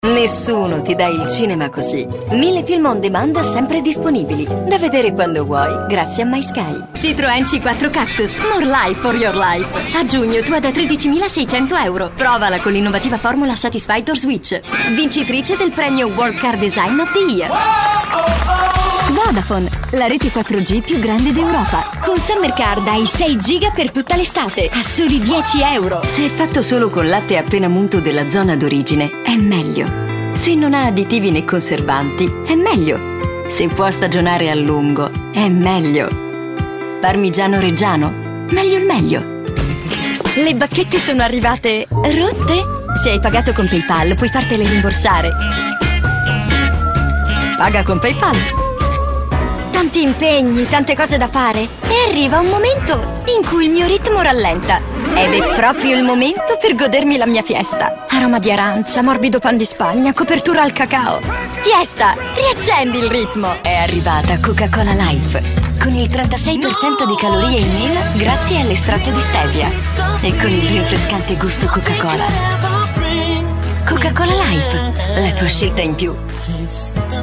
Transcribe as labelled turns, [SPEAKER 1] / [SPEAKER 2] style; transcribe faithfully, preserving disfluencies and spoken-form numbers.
[SPEAKER 1] Nessuno ti dà il cinema così. Mille film on demand sempre disponibili, da vedere quando vuoi, grazie a MySky.
[SPEAKER 2] Citroen C quattro Cactus, more life for your life. A giugno tu da tredicimilaseicento euro. Provala con l'innovativa formula Satisfy Door Switch. Vincitrice del premio World Car Design of the Year. Vodafone, la rete quattro G più grande d'Europa. Con Summer Card hai sei giga per tutta l'estate, a soli dieci euro.
[SPEAKER 1] Se è fatto solo con latte appena munto della zona d'origine, è meglio. Se non ha additivi né conservanti, è meglio. Se può stagionare a lungo, è meglio. Parmigiano Reggiano, meglio il meglio.
[SPEAKER 2] Le bacchette sono arrivate rotte? Se hai pagato con PayPal puoi fartele rimborsare.
[SPEAKER 1] Paga con PayPal.
[SPEAKER 2] Tanti impegni, tante cose da fare. E arriva un momento in cui il mio ritmo rallenta. Ed è proprio il momento per godermi la mia fiesta. Aroma di arancia, morbido pan di Spagna, copertura al cacao. Fiesta! Riaccendi il ritmo!
[SPEAKER 1] È arrivata Coca-Cola Life, con il trentasei per cento di calorie in meno grazie all'estratto di stevia. E con il rinfrescante gusto Coca-Cola. Coca-Cola Life, la tua scelta in più.